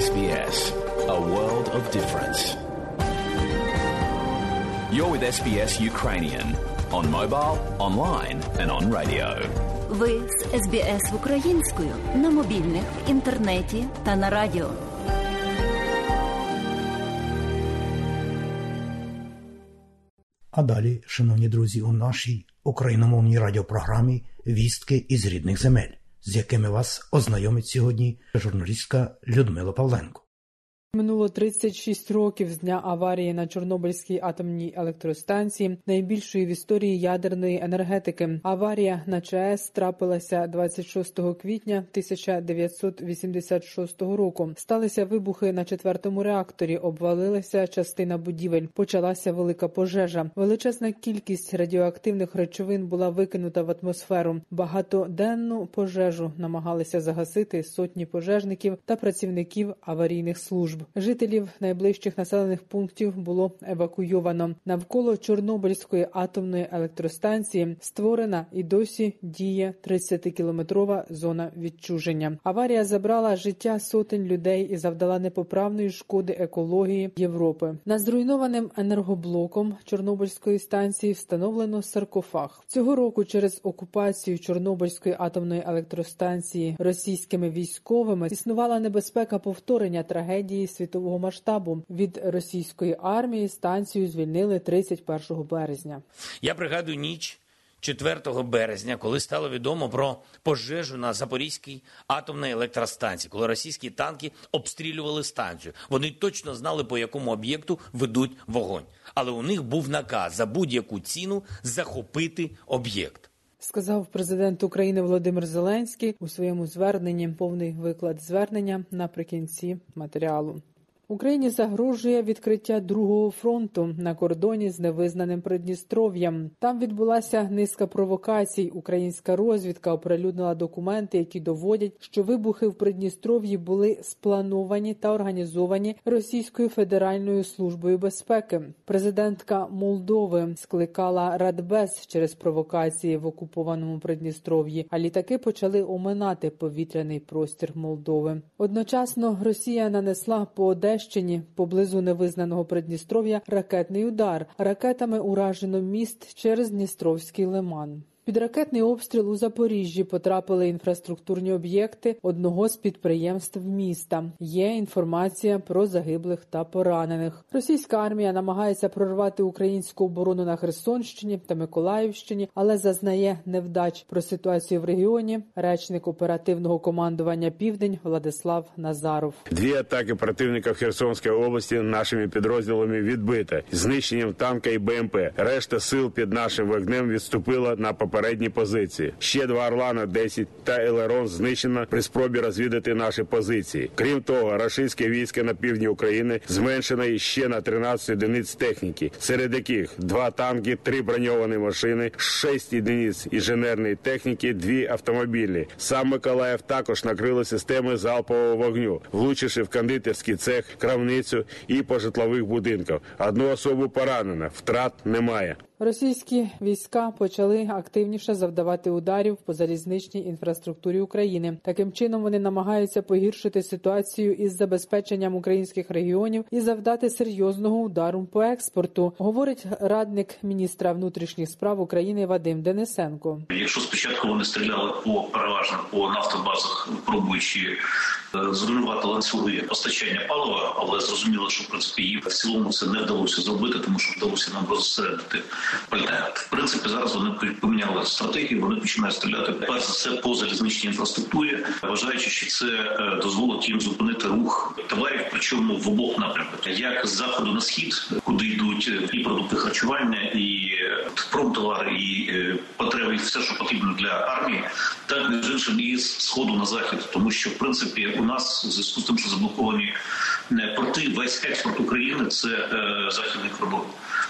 SBS, a world of difference. You're with SBS Ukrainian on mobile, online and on radio. Ви з SBS українською на мобільних, в інтернеті та на радіо. А далі, шановні друзі, у нашій україномовній радіопрограмі «Вістки із рідних земель», з якими вас ознайомить сьогодні журналістка Людмила Павленко. Минуло 36 років з дня аварії на Чорнобильській атомній електростанції, найбільшої в історії ядерної енергетики. Аварія на ЧАЕС трапилася 26 квітня 1986 року. Сталися вибухи на 4-му реакторі, обвалилася частина будівель, почалася велика пожежа. Величезна кількість радіоактивних речовин була викинута в атмосферу. Багатоденну пожежу намагалися загасити сотні пожежників та працівників аварійних служб. Жителів найближчих населених пунктів було евакуйовано. Навколо Чорнобильської атомної електростанції створена і досі діє 30-кілометрова зона відчуження. Аварія забрала життя сотень людей і завдала непоправної шкоди екології Європи. Над зруйнованим енергоблоком Чорнобильської станції встановлено саркофаг. Цього року через окупацію Чорнобильської атомної електростанції російськими військовими існувала небезпека повторення трагедії світового масштабу. Від російської армії станцію звільнили 31 березня. Я пригадую ніч 4 березня, коли стало відомо про пожежу на Запорізькій атомній електростанції, коли російські танки обстрілювали станцію. Вони точно знали, по якому об'єкту ведуть вогонь. Але у них був наказ за будь-яку ціну захопити об'єкт. Сказав президент України Володимир Зеленський у своєму зверненні. Повний виклад звернення наприкінці матеріалу. Україні загрожує відкриття другого фронту на кордоні з невизнаним Придністров'ям. Там відбулася низка провокацій. Українська розвідка оприлюднила документи, які доводять, що вибухи в Придністров'ї були сплановані та організовані Російською Федеральною службою безпеки. Президентка Молдови скликала Радбез через провокації в окупованому Придністров'ї, а літаки почали оминати повітряний простір Молдови. Одночасно Росія нанесла по Одещині поблизу невизнаного Придністров'я ракетний удар. Ракетами уражено міст через Дністровський лиман. Під ракетний обстріл у Запоріжжі потрапили інфраструктурні об'єкти одного з підприємств міста. Є інформація про загиблих та поранених. Російська армія намагається прорвати українську оборону на Херсонщині та Миколаївщині, але зазнає невдач. Про ситуацію в регіоні речник оперативного командування «Південь» Владислав Назаров. 2 атаки противника в Херсонській області нашими підрозділами відбито. Знищенням танка і БМП. Решта сил під нашим вогнем відступила на попередні позиції. Ще 2 Орлана-10 та Елерон знищено при спробі розвідати наші позиції. Крім того, рашистське військо на півдні України зменшено іще на 13 одиниць техніки, серед яких 2 танки, 3 броньовані машини, 6 одиниць інженерної техніки, 2 автомобілі. Сам Миколаїв також накрили системи залпового вогню, влучивши в кондитерський цех, крамницю і по житлових будинках. 1 особу поранено, втрат немає. Російські війська почали активніше завдавати ударів по залізничній інфраструктурі України. Таким чином вони намагаються погіршити ситуацію із забезпеченням українських регіонів і завдати серйозного удару по експорту, говорить радник міністра внутрішніх справ України Вадим Денисенко. Якщо спочатку вони стріляли переважно по нафтобазах, пробуючи зруйнувати ланцюги постачання палива, але зрозуміло, що в принципі їм в цілому це не вдалося зробити, тому що вдалося нам розсередити пальне. В принципі, зараз вони поміняли стратегію, вони починають стріляти перш за все по залізничній інфраструктурі, вважаючи, що це дозволить їм зупинити рух товарів, причому в обох напрямках. Як з заходу на схід, куди йдуть і продукти харчування, і промтовари, і потреби, і все, що потрібно для армії, так між іншим і з сходу на захід, тому що в принципі у нас в зв'язку з тим, що заблоковані порти, весь експорт України – це західний кордон.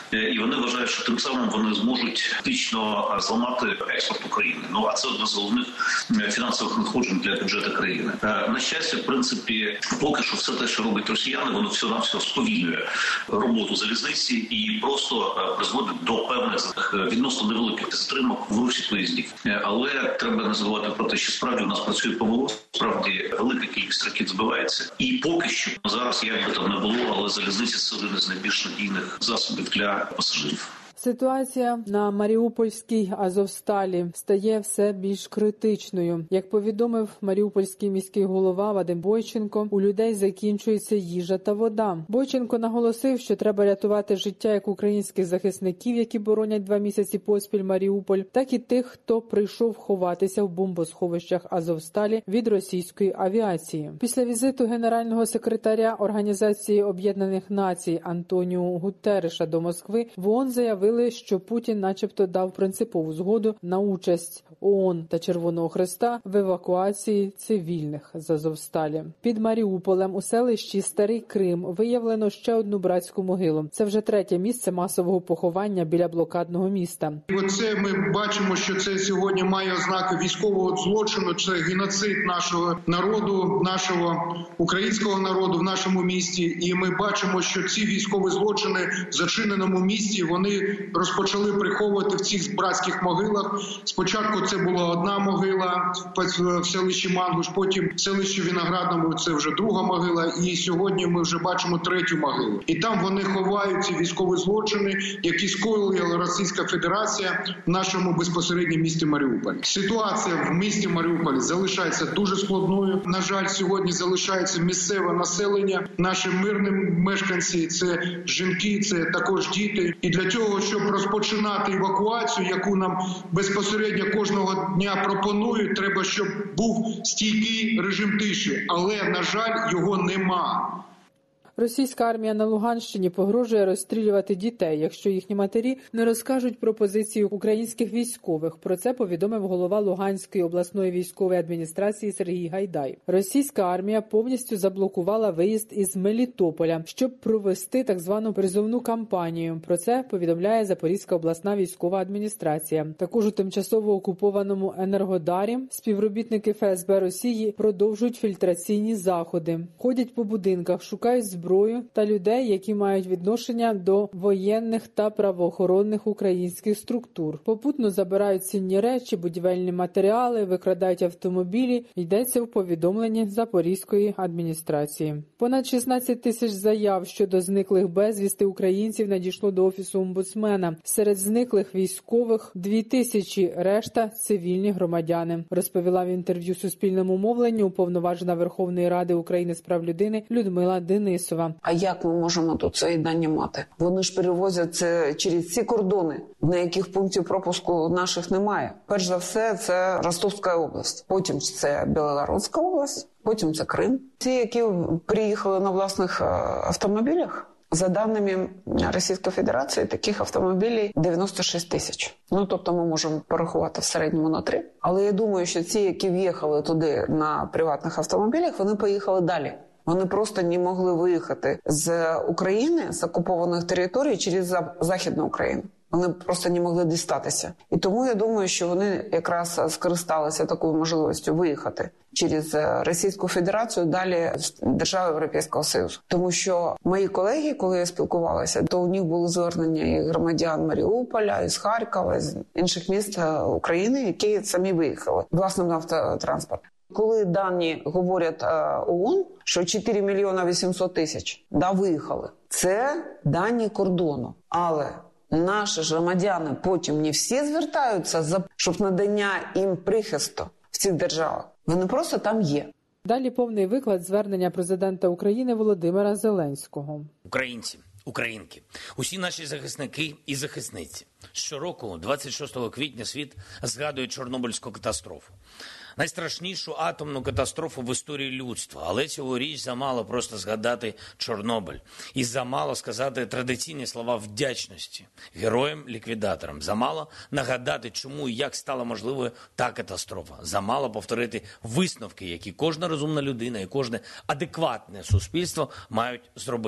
І вони вважають, що тим самим вони зможуть фактично зламати експорт України. А це одне з головних фінансових надходжень для бюджету країни. На щастя, в принципі, поки що все те, що робить росіяни, воно всього-навсього сповільнює роботу залізниці і просто призводить до певних відносно невеликих затримок в русі поїздів. Але треба не забувати про те, що справді у нас працює ПВО, справді велика кількість ракет збивається. І поки що зараз, як би там не було, але залізниця – це один із найбільш надійних засобів для пасажирів. Ситуація на Маріупольській Азовсталі стає все більш критичною. Як повідомив маріупольський міський голова Вадим Бойченко, у людей закінчується їжа та вода. Бойченко наголосив, що треба рятувати життя як українських захисників, які боронять 2 місяці поспіль Маріуполь, так і тих, хто прийшов ховатися в бомбосховищах Азовсталі від російської авіації. Після візиту генерального секретаря Організації Об'єднаних Націй Антоніо Гутерреша до Москви в ООН заявив, що Путін начебто дав принципову згоду на участь ООН та Червоного Хреста в евакуації цивільних з Азовсталі. Під Маріуполем у селищі Старий Крим виявлено ще одну братську могилу. Це вже 3-те місце масового поховання біля блокадного міста. Оце ми бачимо, що це сьогодні має ознаки військового злочину, це геноцид нашого народу, нашого українського народу в нашому місті. І ми бачимо, що ці військові злочини в зачиненому місті, вони розпочали приховувати в цих братських могилах. Спочатку це була одна могила в селищі Мангуш, потім в селищі Виноградному це вже друга могила, і сьогодні ми вже бачимо 3-ю могилу. І там вони ховають ці військові злочини, які скоїла Російська Федерація в нашому безпосередньо місті Маріуполі. Ситуація в місті Маріуполі залишається дуже складною. На жаль, сьогодні залишається місцеве населення, наші мирні мешканці, це жінки, це також діти. І для цього, щоб розпочинати евакуацію, яку нам безпосередньо кожного дня пропонують, треба, щоб був стійкий режим тиші. Але, на жаль, його нема. Російська армія на Луганщині погрожує розстрілювати дітей, якщо їхні матері не розкажуть про позицію українських військових. Про це повідомив голова Луганської обласної військової адміністрації Сергій Гайдай. Російська армія повністю заблокувала виїзд із Мелітополя, щоб провести так звану призовну кампанію. Про це повідомляє Запорізька обласна військова адміністрація. Також у тимчасово окупованому Енергодарі співробітники ФСБ Росії продовжують фільтраційні заходи. Ходять по будинках, шукають зброю та людей, які мають відношення до воєнних та правоохоронних українських структур. Попутно забирають цінні речі, будівельні матеріали, викрадають автомобілі. Йдеться в повідомленні Запорізької адміністрації. Понад 16 тисяч заяв щодо зниклих безвісти українців надійшло до Офісу омбудсмена. Серед зниклих військових 2000, решта – цивільні громадяни, розповіла в інтерв'ю Суспільному мовленню уповноважена Верховної Ради України з прав людини Людмила Денисова. А як ми можемо тут ці дані мати? Вони ж перевозять це через ці кордони, на яких пунктів пропуску наших немає. Перш за все, це Ростовська область, потім це Білгородська область, потім це Крим. Ті, які приїхали на власних автомобілях, за даними Російської Федерації, таких автомобілів 96 тисяч. Тобто ми можемо порахувати в середньому на 3. Але я думаю, що ті, які в'їхали туди на приватних автомобілях, вони поїхали далі. Вони просто не могли виїхати з України, з окупованих територій через Західну Україну. Вони просто не могли дістатися. І тому я думаю, що вони якраз скористалися такою можливістю виїхати через Російську Федерацію далі в держави Європейського Союзу. Тому що мої колеги, коли я спілкувалася, то у них були звернення і громадян Маріуполя, із Харкова, з інших міст України, які самі виїхали власним автотранспортом. Коли дані говорять ООН, що 4 мільйона 800 тисяч виїхали, це дані кордону. Але наші ж громадяни потім не всі звертаються, щоб надання їм прихисту в цих державах. Вони просто там є. Далі повний виклад звернення президента України Володимира Зеленського. Українці, українки, усі наші захисники і захисниці. Щороку, 26 квітня, світ згадує Чорнобильську катастрофу. Найстрашнішу атомну катастрофу в історії людства. Але цьогоріч замало просто згадати Чорнобиль. І замало сказати традиційні слова вдячності героям-ліквідаторам. Замало нагадати, чому і як стала можливою та катастрофа. Замало повторити висновки, які кожна розумна людина і кожне адекватне суспільство мають зробити.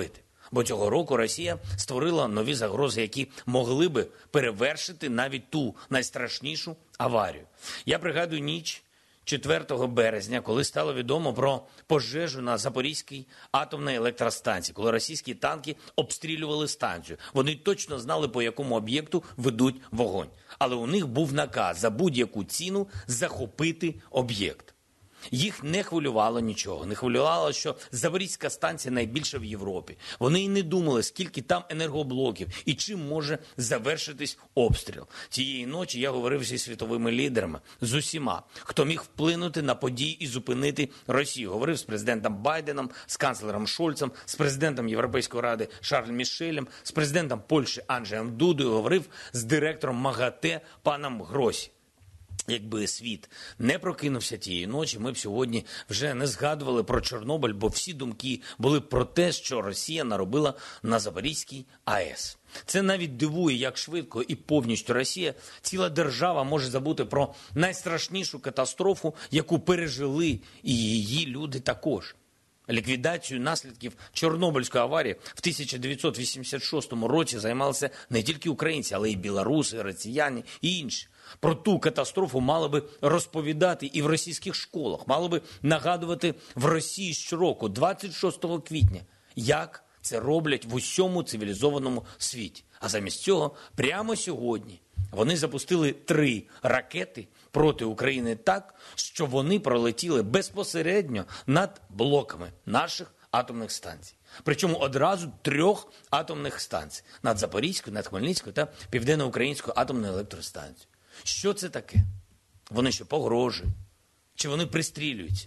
Бо цього року Росія створила нові загрози, які могли би перевершити навіть ту найстрашнішу аварію. Я пригадую ніч 4 березня, коли стало відомо про пожежу на Запорізькій атомній електростанції, коли російські танки обстрілювали станцію. Вони точно знали, по якому об'єкту ведуть вогонь. Але у них був наказ за будь-яку ціну захопити об'єкт. Їх не хвилювало нічого. Не хвилювало, що Запорізька станція найбільша в Європі. Вони й не думали, скільки там енергоблоків і чим може завершитись обстріл. Цієї ночі я говорив зі світовими лідерами, з усіма, хто міг вплинути на події і зупинити Росію. Говорив з президентом Байденом, з канцлером Шольцем, з президентом Європейської ради Шарлем Мішелем, з президентом Польщі Анджеєм Дудою, говорив з директором МАГАТЕ паном Гросі. Якби світ не прокинувся тієї ночі, ми б сьогодні вже не згадували про Чорнобиль, бо всі думки були про те, що Росія наробила на Запорізькій АЕС. Це навіть дивує, як швидко і повністю Росія, ціла держава може забути про найстрашнішу катастрофу, яку пережили і її люди також. Ліквідацією наслідків Чорнобильської аварії в 1986 році займалися не тільки українці, але й білоруси, росіяни і інші. Про ту катастрофу мали би розповідати і в російських школах, мали би нагадувати в Росії щороку, 26 квітня, як це роблять в усьому цивілізованому світі. А замість цього прямо сьогодні вони запустили 3 ракети проти України так, що вони пролетіли безпосередньо над блоками наших атомних станцій. Причому одразу 3 атомних станцій – над Запорізькою, над Хмельницькою та Південно-Українською атомною електростанцією. Що це таке? Вони що, погрожують? Чи вони пристрілюються?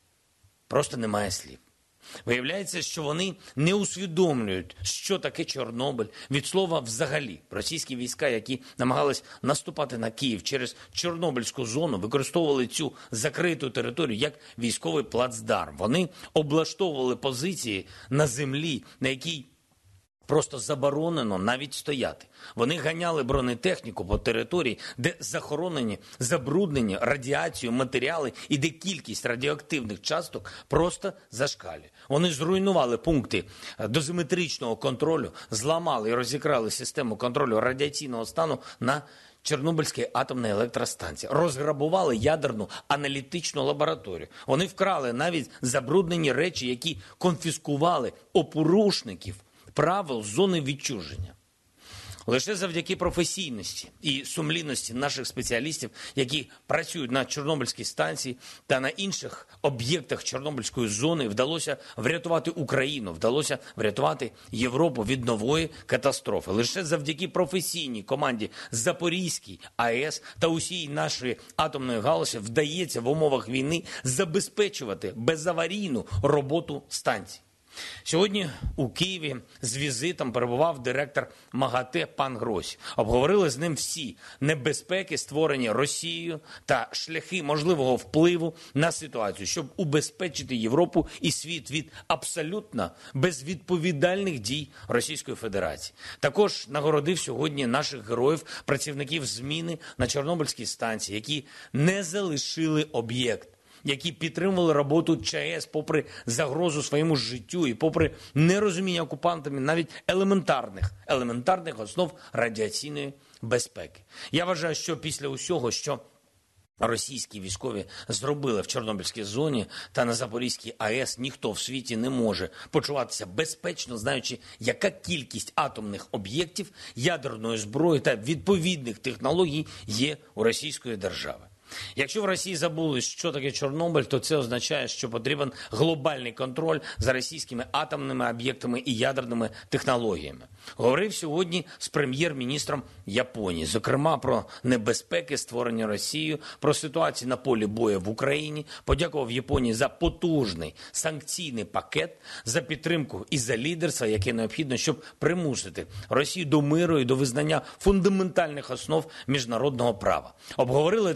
Просто немає слів. Виявляється, що вони не усвідомлюють, що таке Чорнобиль. Від слова взагалі. Російські війська, які намагались наступати на Київ через Чорнобильську зону, використовували цю закриту територію як військовий плацдарм. Вони облаштовували позиції на землі, на якій просто заборонено навіть стояти. Вони ганяли бронетехніку по території, де захоронені, забруднені радіацією матеріали і де кількість радіоактивних часток просто зашкалює. Вони зруйнували пункти дозиметричного контролю, зламали і розікрали систему контролю радіаційного стану на Чорнобильській атомній електростанції. Розграбували ядерну аналітичну лабораторію. Вони вкрали навіть забруднені речі, які конфіскували у порушників правил зони відчуження. Лише завдяки професійності і сумлінності наших спеціалістів, які працюють на Чорнобильській станції та на інших об'єктах Чорнобильської зони, вдалося врятувати Україну, вдалося врятувати Європу від нової катастрофи. Лише завдяки професійній команді Запорізькій АЕС та усій нашої атомної галузі вдається в умовах війни забезпечувати безаварійну роботу станцій. Сьогодні у Києві з візитом перебував директор МАГАТЕ пан Гросі. Обговорили з ним всі небезпеки, створені Росією, та шляхи можливого впливу на ситуацію, щоб убезпечити Європу і світ від абсолютно безвідповідальних дій Російської Федерації. Також нагородив сьогодні наших героїв, працівників зміни на Чорнобильській станції, які не залишили об'єкт, які підтримували роботу ЧАЕС попри загрозу своєму життю і попри нерозуміння окупантами навіть елементарних основ радіаційної безпеки. Я вважаю, що після усього, що російські військові зробили в Чорнобильській зоні та на Запорізькій АЕС, ніхто в світі не може почуватися безпечно, знаючи, яка кількість атомних об'єктів, ядерної зброї та відповідних технологій є у російської держави. Якщо в Росії забули, що таке Чорнобиль, то це означає, що потрібен глобальний контроль за російськими атомними об'єктами і ядерними технологіями. Говорив сьогодні з прем'єр-міністром Японії, зокрема про небезпеки, створені Росією, про ситуацію на полі бою в Україні, подякував Японії за потужний санкційний пакет, за підтримку і за лідерство, яке необхідно, щоб примусити Росію до миру і до визнання фундаментальних основ міжнародного права. Обговорили також і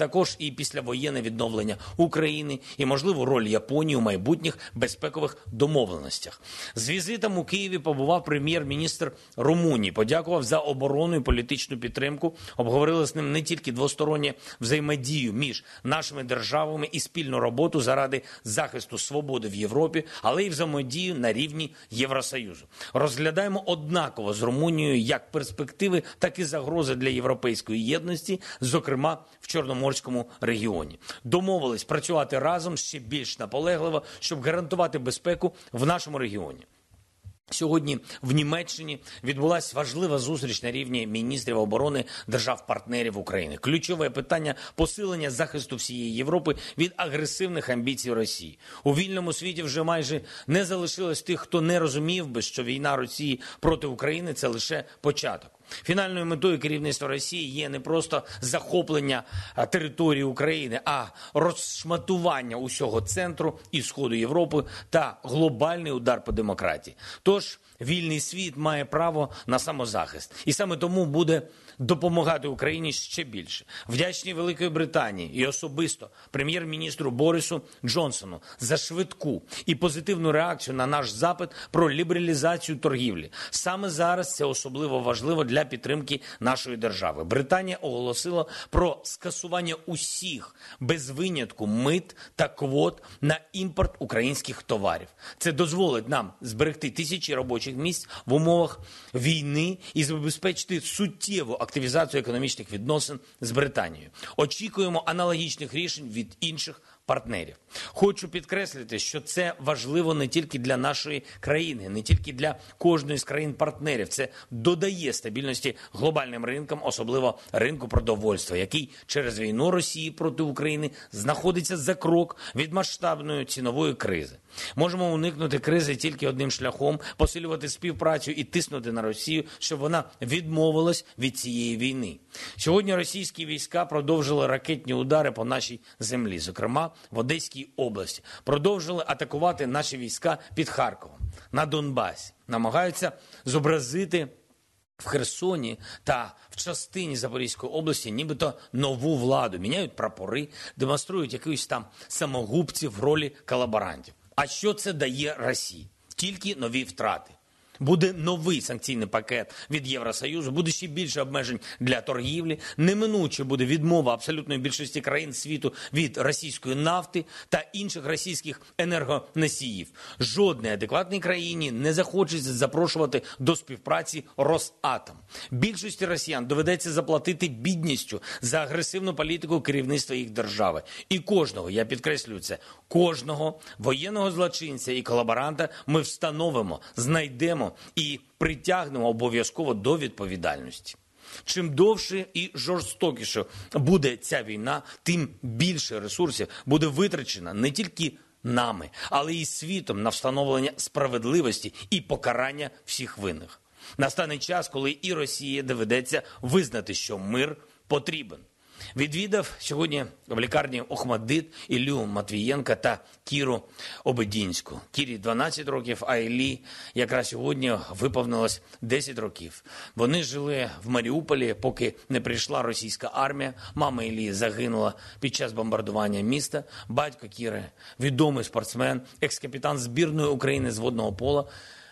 і післявоєнне відновлення України і можливу роль Японії у майбутніх безпекових домовленостях. З візитом у Києві побував прем'єр-міністр Румунії, подякував за оборону і політичну підтримку, обговорили з ним не тільки двостороннє взаємодію між нашими державами і спільну роботу заради захисту свободи в Європі, але й взаємодію на рівні Євросоюзу. Розглядаємо однаково з Румунією як перспективи, так і загрози для європейської єдності, зокрема в Чорноморському регіоні. Домовились працювати разом ще більш наполегливо, щоб гарантувати безпеку в нашому регіоні. Сьогодні в Німеччині відбулася важлива зустріч на рівні міністрів оборони держав-партнерів України. Ключове питання – посилення захисту всієї Європи від агресивних амбіцій Росії. У вільному світі вже майже не залишилось тих, хто не розумів би, що війна Росії проти України – це лише початок. Фінальною метою керівництва Росії є не просто захоплення території України, а розшматування усього центру і сходу Європи та глобальний удар по демократії. Тож вільний світ має право на самозахист. І саме тому буде допомагати Україні ще більше. Вдячні Великої Британії і особисто прем'єр-міністру Борису Джонсону за швидку і позитивну реакцію на наш запит про лібералізацію торгівлі. Саме зараз це особливо важливо для підтримки нашої держави. Британія оголосила про скасування усіх, без винятку, мит та квот на імпорт українських товарів. Це дозволить нам зберегти тисячі робочих місць в умовах війни і забезпечити суттєву активізацію економічних відносин з Британією. Очікуємо аналогічних рішень від інших партнерів. Хочу підкреслити, що це важливо не тільки для нашої країни, не тільки для кожної з країн-партнерів. Це додає стабільності глобальним ринкам, особливо ринку продовольства, який через війну Росії проти України знаходиться за крок від масштабної цінової кризи. Можемо уникнути кризи тільки одним шляхом – посилювати співпрацю і тиснути на Росію, щоб вона відмовилась від цієї війни. Сьогодні російські війська продовжили ракетні удари по нашій землі, зокрема в Одеській області. Продовжили атакувати наші війська під Харковом, на Донбасі. Намагаються зобразити в Херсоні та в частині Запорізької області нібито нову владу. Міняють прапори, демонструють якихось там самогубців в ролі колаборантів. А що це дає Росії? Тільки нові втрати. Буде новий санкційний пакет від Євросоюзу, буде ще більше обмежень для торгівлі, неминуче буде відмова абсолютної більшості країн світу від російської нафти та інших російських енергоносіїв. Жодній адекватній країні не захочеться запрошувати до співпраці Росатом. Більшості росіян доведеться заплатити бідністю за агресивну політику керівництва їх держави. І кожного, я підкреслюю це, кожного воєнного злочинця і колаборанта ми встановимо, знайдемо і притягнемо обов'язково до відповідальності. Чим довше і жорстокіше буде ця війна, тим більше ресурсів буде витрачено не тільки нами, але і світом на встановлення справедливості і покарання всіх винних. Настане час, коли і Росії доведеться визнати, що мир потрібен. Відвідав сьогодні в лікарні Охмаддит Іллю Матвієнка та Кіру Обедінську. Кірі 12 років, а Іллі якраз сьогодні виповнилось 10 років. Вони жили в Маріуполі, поки не прийшла російська армія. Мама Іллі загинула під час бомбардування міста. Батько Кіри, відомий спортсмен, екс-капітан збірної України з водного пола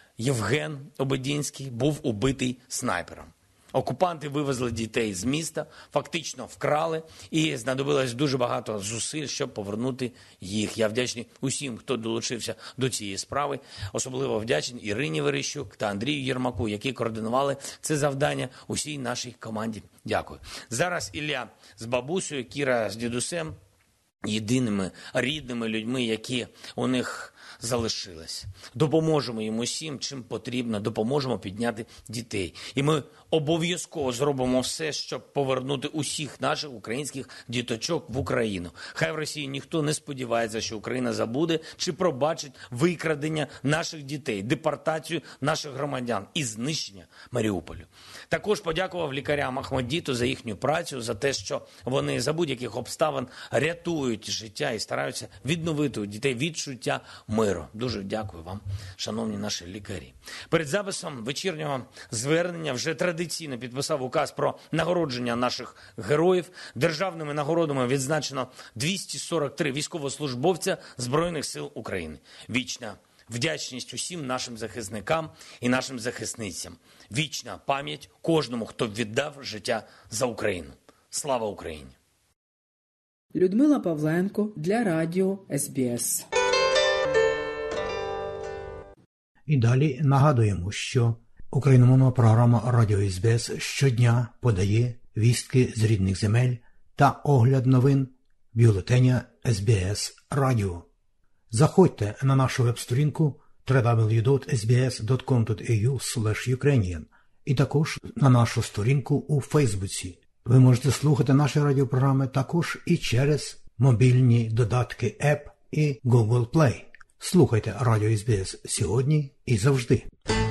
Євген Обедінський, був убитий снайпером. Окупанти вивезли дітей з міста, фактично вкрали, і знадобилось дуже багато зусиль, щоб повернути їх. Я вдячний усім, хто долучився до цієї справи. Особливо вдячний Ірині Верещук та Андрію Єрмаку, які координували це завдання усій нашій команді. Дякую. Зараз Ілля з бабусею, Кіра з дідусем, єдиними рідними людьми, які у них залишились. Допоможемо їм усім, чим потрібно, допоможемо підняти дітей. І ми обов'язково зробимо все, щоб повернути усіх наших українських діточок в Україну. Хай в Росії ніхто не сподівається, що Україна забуде чи пробачить викрадення наших дітей, депортацію наших громадян і знищення Маріуполю. Також подякував лікарям Охмаддиту за їхню працю, за те, що вони за будь-яких обставин рятують життя і стараються відновити у дітей відчуття миру. миру. Дуже дякую вам, шановні наші лікарі. Перед записом вечірнього звернення вже традиційно підписав указ про нагородження наших героїв. Державними нагородами відзначено 243 військовослужбовця Збройних сил України. Вічна вдячність усім нашим захисникам і нашим захисницям. Вічна пам'ять кожному, хто віддав життя за Україну. Слава Україні! Людмила Павленко для радіо СБС. І далі нагадуємо, що україномовна програма Радіо СБС щодня подає вістки з рідних земель та огляд новин бюлетеня СБС Радіо. Заходьте на нашу веб-сторінку www.sbs.com.au/ukrainian і також на нашу сторінку у Фейсбуці. Ви можете слухати наші радіопрограми також і через мобільні додатки App і Google Play. Слухайте Радіо СБС сьогодні і завжди.